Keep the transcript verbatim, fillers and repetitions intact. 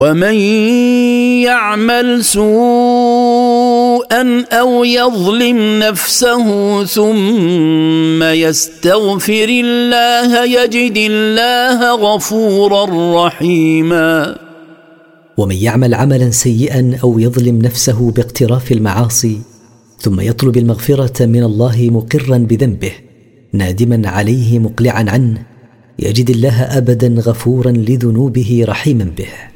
ومن يعمل سوءا أو يظلم نفسه ثم يستغفر الله يجد الله غفورا رحيما. ومن يعمل عملا سيئا أو يظلم نفسه باقتراف المعاصي ثم يطلب المغفرة من الله مقرا بذنبه نادما عليه مقلعا عنه يجد الله أبدا غفورا لذنوبه رحيما به.